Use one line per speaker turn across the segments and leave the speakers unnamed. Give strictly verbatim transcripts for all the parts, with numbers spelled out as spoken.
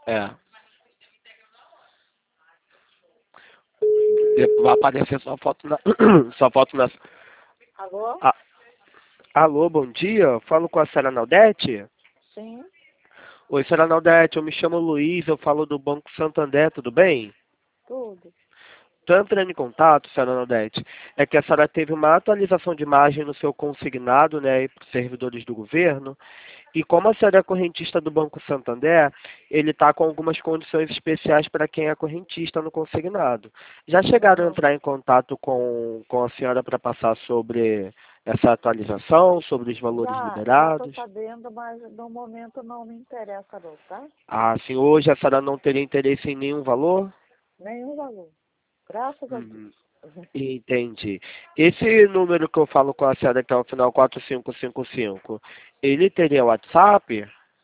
É. Depois vai aparecer sua foto na. Sua foto na.
Alô?
Ah, alô, bom dia. Falo com a senhora Naldete?
Sim,
Oi, senhora Naldete, eu me chamo Luiz, eu falo do Banco Santander, tudo bem?
tudo.
Estou entrando em contato, senhora Naldete, é que a senhora teve uma atualização de imagem no seu consignado, né, para os servidores do governo, e como a senhora é correntista do Banco Santander, ele está com algumas condições especiais para quem é correntista no consignado. Já chegaram a
Aham.
entrar em contato com, com a senhora para passar sobre essa atualização, sobre os valores
Já, já estou
liberados?
sabendo, mas no momento não me interessa não, tá?
Ah, sim, hoje a senhora não teria interesse em nenhum valor?
Nenhum valor. Graças a
Uhum.
Deus.
Entendi. Esse número que eu falo com a senhora, que é o final quatro cinco cinco cinco, ele teria WhatsApp?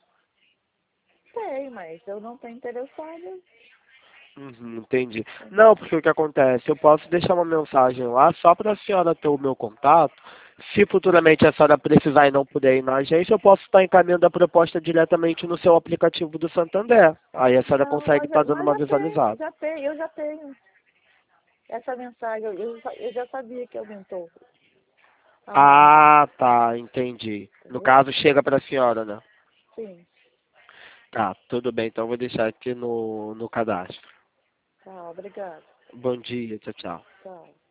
Tem, mas eu não estou interessada.
Uhum, entendi. Não, porque o que acontece? Eu posso deixar uma mensagem lá só para a senhora ter o meu contato. Se futuramente a senhora precisar e não puder ir na agência, eu posso estar encaminhando a proposta diretamente no seu aplicativo do Santander. Aí a senhora
Não,
consegue
mas,
estar
eu-
dando
mas
uma
já tem,
visualizada.
já tem, eu já tenho essa mensagem. Eu, eu, já eu já sabia que aumentou a mais,
Ah, tá, entendi. No
entendeu?
caso, chega para a senhora, né?
Sim.
Tá, tudo bem, então eu vou deixar aqui no, no cadastro.
Tá, obrigada.
Bom dia, tchau, tchau.
Tchau.